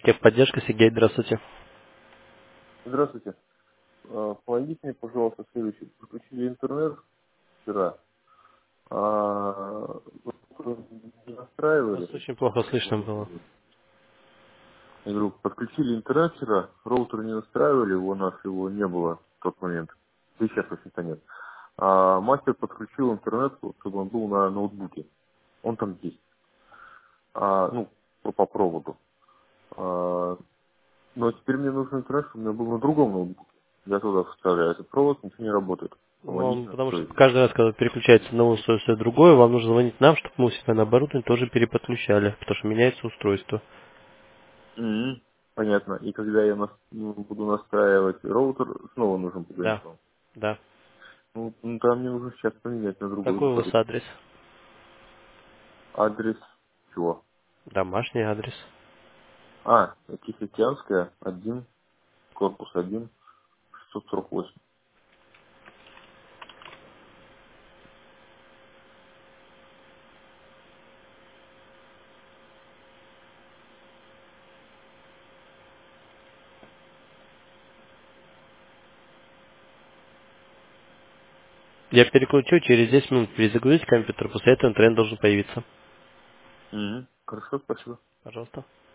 Техподдержка, Сергей, здравствуйте. Здравствуйте. Помогите мне, пожалуйста, следующее. Подключили интернет вчера, а не Вас настраивали. очень плохо слышно было. Я говорю, подключили интернет вчера, роутер не настраивали, у нас его не было в тот момент. И сейчас, в общем-то, нет. А мастер подключил интернет, вот, чтобы он был на ноутбуке. Он там есть. Ну, по проводу. А, но теперь мне нужен интернет, чтобы у меня был на другом ноутбуке. Я туда вставляю этот провод, ничего не работает. Помогите Потому что настроить. каждый раз, когда переключается одно устройство в другое, вам нужно звонить нам, чтобы мы у себя на оборудование тоже переподключали, потому что меняется устройство. Мгм. Понятно. И когда я буду настраивать роутер, снова нужно позвонить Да, вам. да. Ну, там мне нужно сейчас поменять на другой Какой у вас устройство. адрес? Адрес чего? Домашний адрес. Тихоокеанская, 1, корпус 1, 648. Я переключу, через 10 минут перезагрузить компьютер, после этого интернет должен появиться. Хорошо, спасибо. Пожалуйста.